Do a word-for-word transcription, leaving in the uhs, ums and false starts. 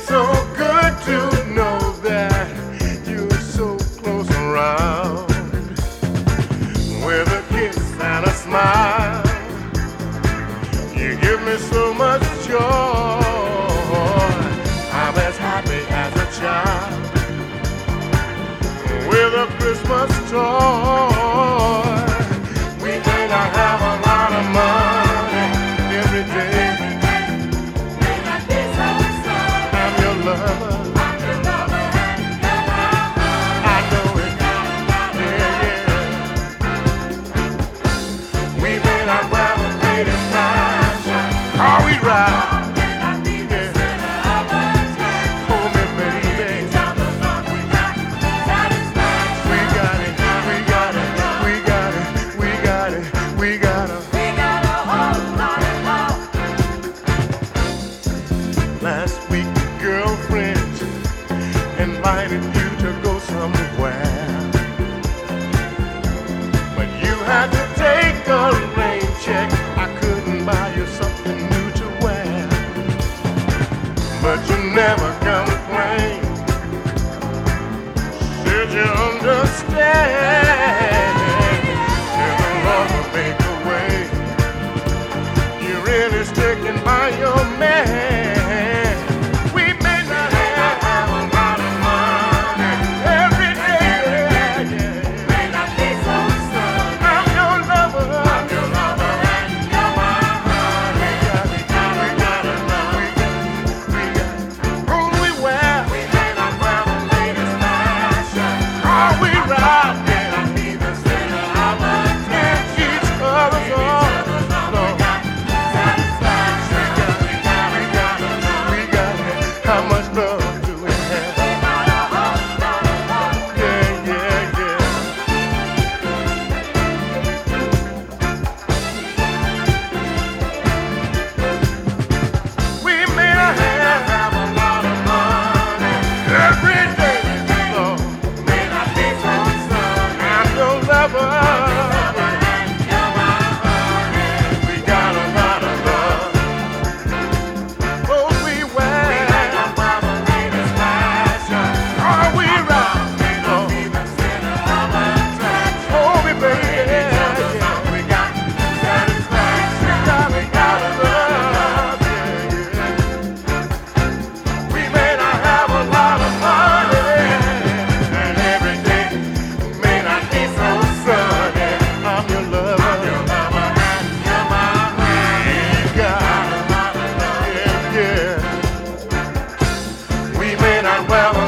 so good to know that you're so close around. With a kiss and a smile, you give me so much joy. I'm as happy as a child with a Christmas toy. We may not have a lot of money every day. I'm your lover. I know it. Yeah, yeah. We may not wear the latest fashion. Are we right? Last week your girlfriend invited you to go somewhere, but you had to take a rain check. I couldn't buy you something new to wear, but you never complain. Said you understand. Said the Lord will make a way. You're really sticking by your man. How much love do we have? Yeah, yeah, yeah. We may not have a lot of money every day, Lord. May not be so sun. I'm your lover. We got a lot of love. Oh, we wear. Well,